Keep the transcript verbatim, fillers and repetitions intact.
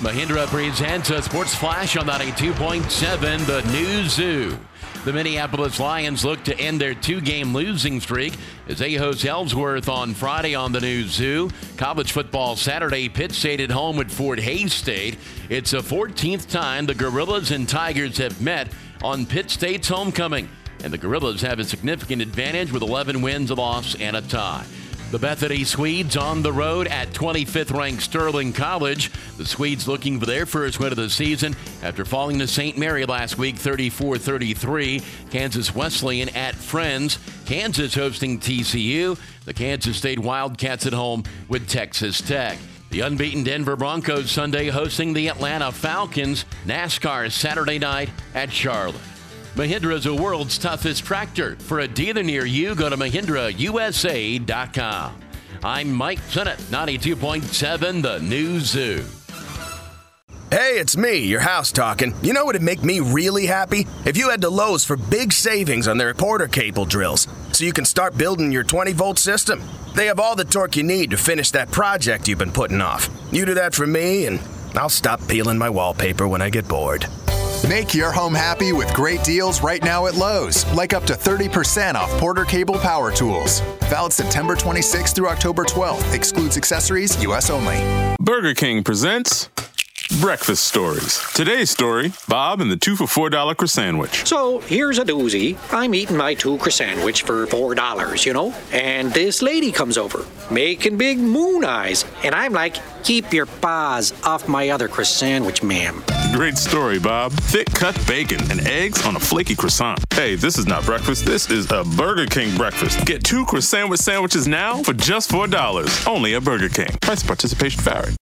Mahindra presents a Sports Flash on ninety-two point seven, the New Zoo. The Minneapolis Lions look to end their two-game losing streak as they host Ellsworth on Friday on the New Zoo. College football Saturday, Pitt State at home with Fort Hays State. It's the fourteenth time the Gorillas and Tigers have met on Pitt State's homecoming, and the Gorillas have a significant advantage with eleven wins, a loss, and a tie. The Bethany Swedes on the road at twenty-fifth ranked Sterling College. The Swedes looking for their first win of the season after falling to Saint Mary last week thirty-four thirty-three. Kansas Wesleyan at Friends. Kansas hosting T C U. The Kansas State Wildcats at home with Texas Tech. The unbeaten Denver Broncos Sunday hosting the Atlanta Falcons. NASCAR Saturday night at Charlotte. Mahindra is the world's toughest tractor. For a dealer near you, go to Mahindra U S A dot com. I'm Mike Sennett, ninety-two point seven, the New Zoo. Hey, it's me, your house talking. You know what would make me really happy? If you head to Lowe's for big savings on their reporter cable drills, so you can start building your twenty-volt system. They have all the torque you need to finish that project you've been putting off. You do that for me, and I'll stop peeling my wallpaper when I get bored. Make your home happy with great deals right now at Lowe's, like up to thirty percent off Porter Cable Power Tools. Valid September twenty-sixth through October twelfth. Excludes accessories, U S only. Burger King presents Breakfast Stories. Today's story, Bob and the two for four dollar croissant. So, here's a doozy. I'm eating my two croissant for four dollars, you know? And this lady comes over, making big moon eyes. And I'm like, keep your paws off my other croissant, ma'am. Great story, Bob. Thick cut bacon and eggs on a flaky croissant. Hey, this is not breakfast. This is a Burger King breakfast. Get two croissant sandwiches now for just four dollars. Only at Burger King. Price and participation vary.